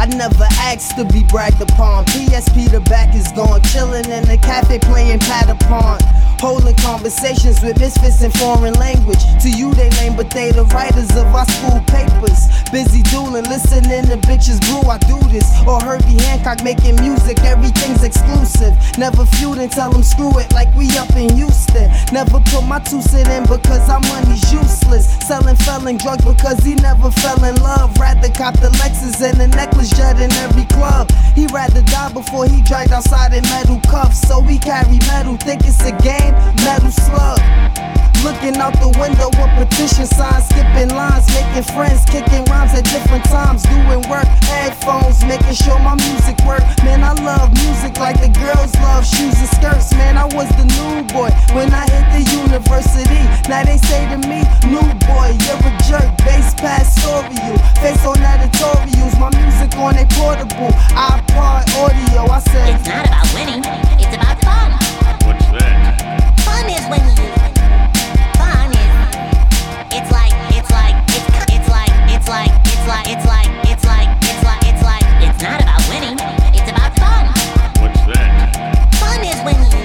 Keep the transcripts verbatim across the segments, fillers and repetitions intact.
I never asked to be bragged upon. P S P the back is gone, chillin' in the cafe playing Patapon. Holding conversations with misfits in foreign language. To you they lame, but they the writers of our school papers. Busy dueling, listening to bitches brew, I do this. Or Herbie Hancock making music, everything's exclusive. Never feud and tell them screw it like we up in Houston. Never put my two cent in because our money's useless. Selling felon drugs because he never fell in love. Rather cop the Lexus and the necklace jet in every club. He rather die before he dragged outside in metal cuffs. So we carry metal, think it's a game, metal slug. Looking out the window with petition signs, skipping lines, making friends, kicking rhymes at different times, doing work, headphones, making sure my music work. Man, I love music like the girls love shoes and skirts. Man, I was the new boy when I hit the university. Now they say to me, new boy, you're a jerk. Bass pastoral, face on editorials, my music on a portable iPod audio. I said, it's not about winning, it's about fun. What's that? Fun is when you Fun is It's like, it's like, it's it's like, it's like, it's like, it's like, it's like, it's like, it's like It's not about winning, it's about fun. What's that? Fun is when you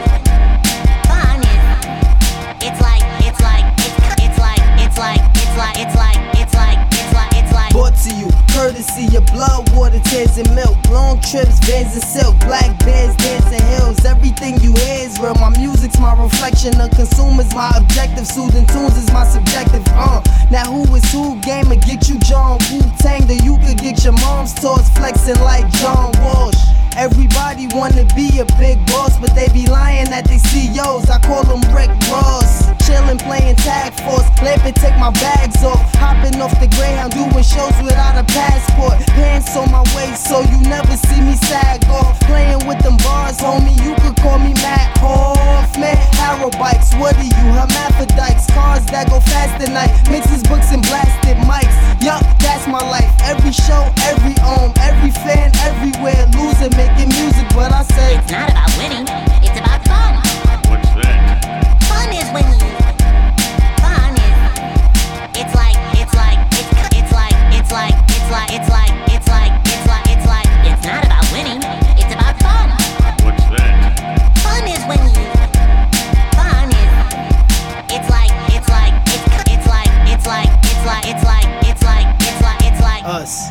Fun is It's like, it's like, it's it's like, it's like, it's like, it's like, it's like, it's like, it's like brought to you, courtesy of blood, water, tears, and milk. Long trips, vans and silk, black bears, dancing hills. Everything you hear is real. My music's my reflection of consumers, my objective. Soothing tunes is my subjective. Uh, now who is who? Game or get you John Wu-Tang, that you could get your mom's toys flexing like John Walsh. Everybody wanna be a big boss, but they be lying that they C E Os. I call them Rick Ross. Chillin', playing tag force, lamping, take my bags off. Hopping off the Greyhound, doing shows without a passport. Pants on my waist, so you never see me sag off. Playing with them bars, homie, you could call me Matt Hoffman. Arrow bikes, what are you, hermaphrodites? Cars that go fast at night, mixes books and blasted mics. Yup, that's my life. Every show, every ohm, every fan, everywhere. Losing, making music, but I say it's not about winning, it's about fun. What's that? Fun is when you Fun is It's like, it's like, it's it's like, it's like, it's like, it's like, it's like, it's like, it's like It's not about winning, it's about fun. What's that? Fun is when you Fun is It's like, it's like, it's it's like, it's like, it's like, it's like, it's like, it's like, it's like us.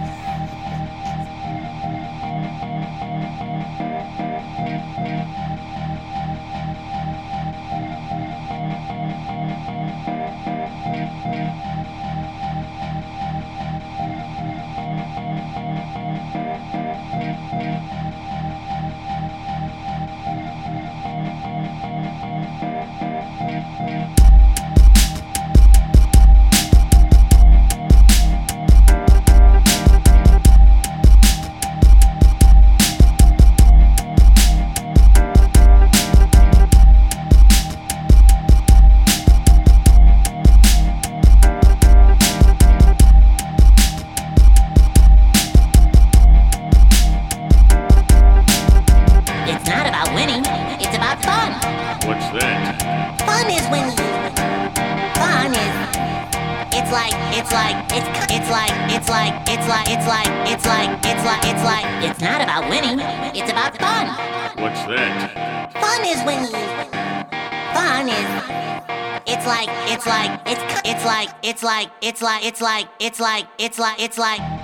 What's that? Fun is when you Fun is It's like, it's like, it's it's like, it's like, it's like, it's like, it's like, it's like, it's like It's not about winning, it's about fun. What's that? Fun is when you Fun is It's like, it's like, it's it's like, it's like, it's like, it's like, it's like, it's like, it's like